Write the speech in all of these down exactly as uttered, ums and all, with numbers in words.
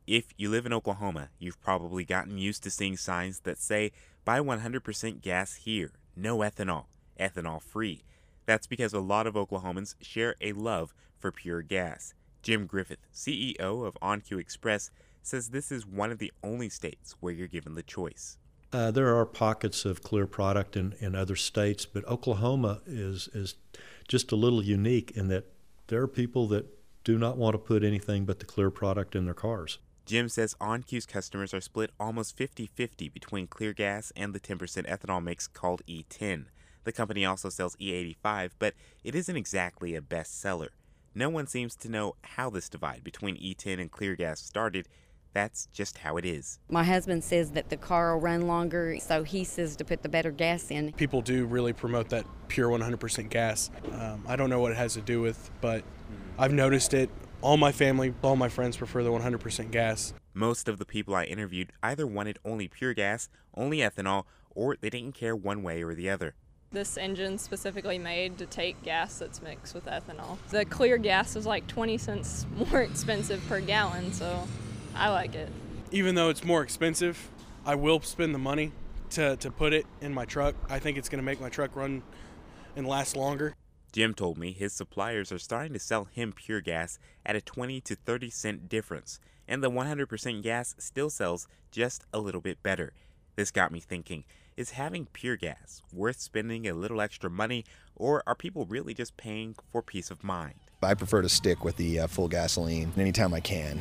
If you live in Oklahoma, you've probably gotten used to seeing signs that say, buy one hundred percent gas here, no ethanol, ethanol free. That's because a lot of Oklahomans share a love for pure gas. Jim Griffith, C E O of OnQ Express, says this is one of the only states where you're given the choice. Uh, there are pockets of clear product in, in other states, but Oklahoma is is just a little unique in that there are people that do not want to put anything but the clear product in their cars. Jim says OnQ's customers are split almost fifty-fifty between clear gas and the ten percent ethanol mix called E ten. The company also sells E eighty-five, but it isn't exactly a bestseller. No one seems to know how this divide between E ten and clear gas started. That's just how it is. My husband says that the car will run longer, so he says to put the better gas in. People do really promote that pure one hundred percent gas. Um, I don't know what it has to do with, but I've noticed it. All my family, all my friends prefer the one hundred percent gas. Most of the people I interviewed either wanted only pure gas, only ethanol, or they didn't care one way or the other. This engine's specifically made to take gas that's mixed with ethanol. The clear gas is like twenty cents more expensive per gallon, so I like it. Even though it's more expensive, I will spend the money to, to put it in my truck. I think it's going to make my truck run and last longer. Jim told me his suppliers are starting to sell him pure gas at a twenty to thirty cent difference, and the one hundred percent gas still sells just a little bit better. This got me thinking, is having pure gas worth spending a little extra money, or are people really just paying for peace of mind? I prefer to stick with the uh, full gasoline anytime I can.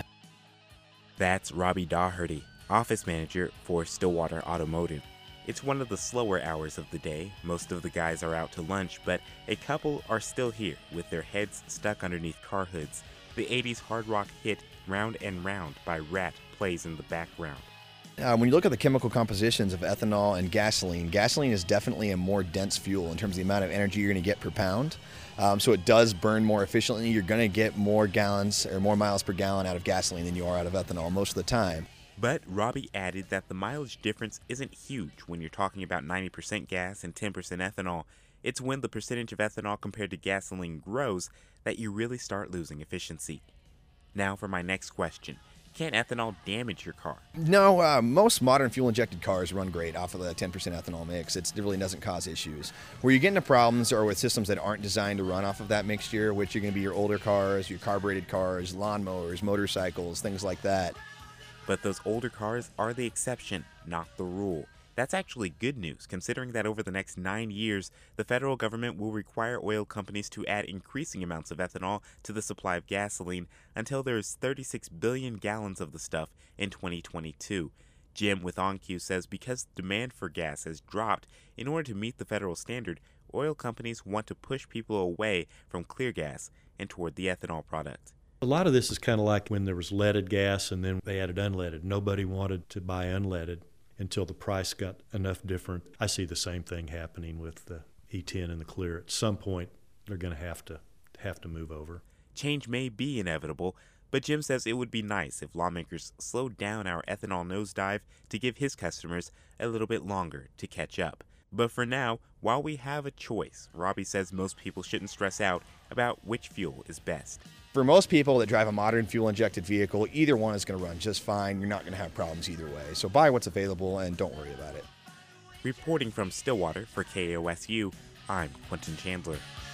That's Robbie Daugherty, office manager for Stillwater Automotive. It's one of the slower hours of the day. Most of the guys are out to lunch, but a couple are still here with their heads stuck underneath car hoods. The eighties hard rock hit Round and Round by Rat plays in the background. Uh, when you look at the chemical compositions of ethanol and gasoline, gasoline is definitely a more dense fuel in terms of the amount of energy you're going to get per pound. Um, so it does burn more efficiently. You're going to get more gallons or more miles per gallon out of gasoline than you are out of ethanol most of the time. But Robbie added that the mileage difference isn't huge when you're talking about ninety percent gas and ten percent ethanol. It's when the percentage of ethanol compared to gasoline grows that you really start losing efficiency. Now for my next question. Can ethanol damage your car? No, uh, most modern fuel-injected cars run great off of the ten percent ethanol mix. It's, it really doesn't cause issues. Where you get into problems are with systems that aren't designed to run off of that mixture, which are going to be your older cars, your carbureted cars, lawnmowers, motorcycles, things like that. But those older cars are the exception, not the rule. That's actually good news, considering that over the next nine years, the federal government will require oil companies to add increasing amounts of ethanol to the supply of gasoline until there's thirty-six billion gallons of the stuff in twenty twenty-two. Jim with OnQ says because demand for gas has dropped, in order to meet the federal standard, oil companies want to push people away from clear gas and toward the ethanol product. A lot of this is kind of like when there was leaded gas and then they added unleaded. Nobody wanted to buy unleaded until the price got enough different. I see the same thing happening with the E ten and the clear. At some point, they're going to have to have to move over. Change may be inevitable, but Jim says it would be nice if lawmakers slowed down our ethanol nosedive to give his customers a little bit longer to catch up. But for now, while we have a choice, Robbie says most people shouldn't stress out about which fuel is best. For most people that drive a modern fuel-injected vehicle, either one is going to run just fine. You're not going to have problems either way. So buy what's available and don't worry about it. Reporting from Stillwater for K O S U, I'm Quentin Chandler.